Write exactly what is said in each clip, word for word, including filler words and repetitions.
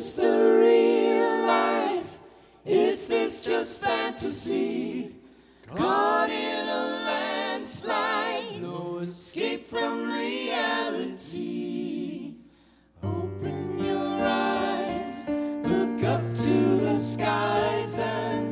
this the real life? Is this just fantasy? Caught in a landslide, no escape from reality. Open your eyes, look up to the skies and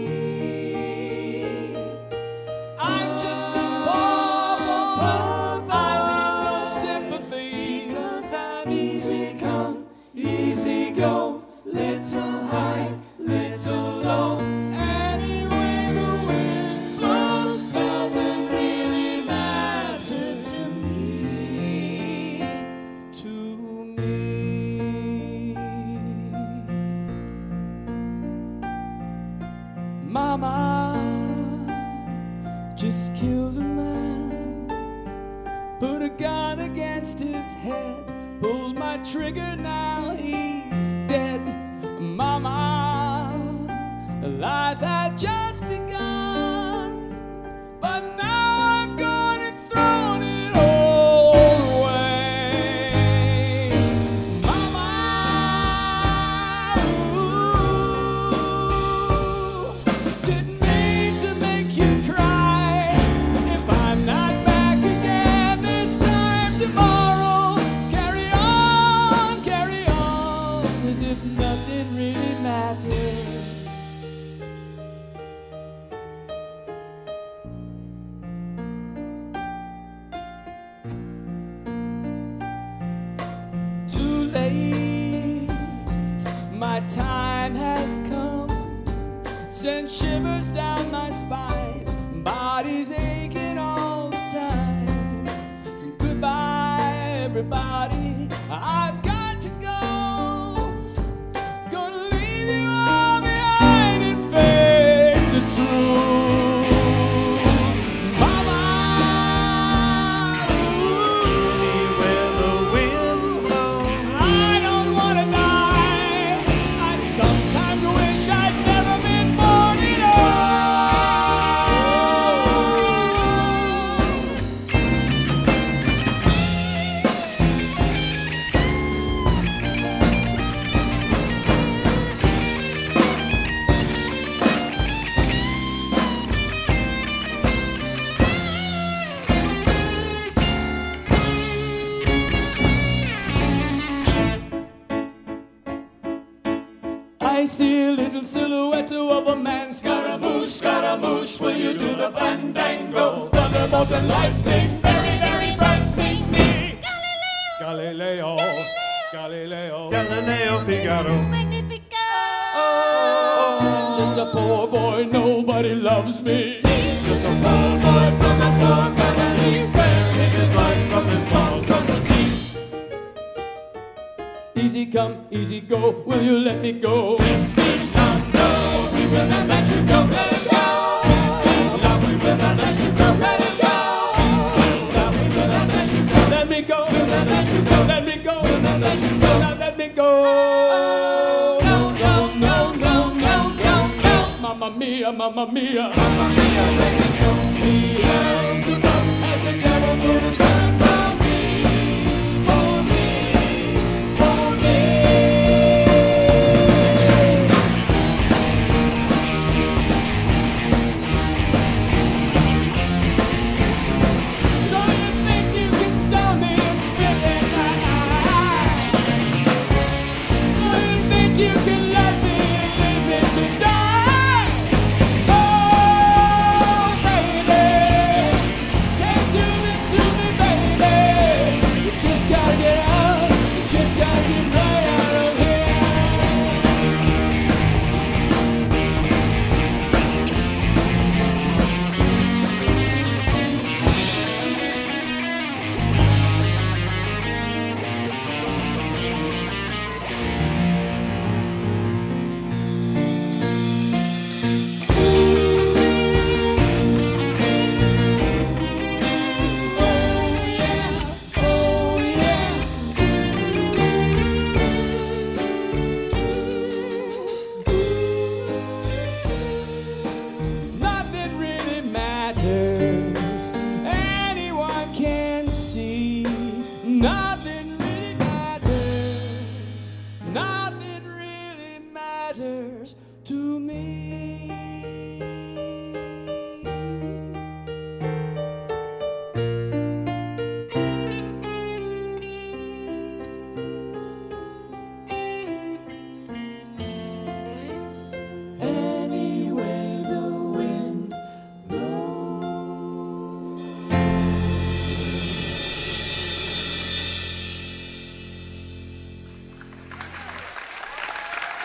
see. I'm just a poor boy, I need no sympathy, because I'm easy come, easy go, little high, little low. Anyway the wind blows doesn't really matter to me, to me. Mama just killed a man, put a gun against his head, pulled my trigger, now he's dead. Mama, life had just begun, but now I've gone and thrown it all away. Mama, ooh, didn't mean to make you cry. If I'm not back again this time tomorrow, carry on, carry on, as if nothing really matters. Too late, my time has come, sent shivers down my spine, body's aching all the time. Goodbye, everybody, I've got to go. Gonna leave you all behind and face the truth. Mama, Anywhere the wind blows, I don't wanna die. I sometimes wish I'd never been born at I see a little silhouette of a man. Scaramouche, Scaramouche, will you do the fandango? Thunderbolt and lightning, very, very frightening me. Galileo, Galileo, Galileo Figaro. oh, I'm just a poor boy, nobody loves me. He's just a poor boy from a poor family, sparing his life from his monstrosity. Easy come, easy go, will you let me go? Yes, we now know we will not let you go. Let it go. Yes, we now we will not let you go. Let it go. Yes, we now we will not let you go. Let me go, We'll not let you go. let me go, We'll not let you go. now let me go. No, no, no, no, no, no, no. Mamma mia, mamma mia. Mamma mia, let it go. Yeah.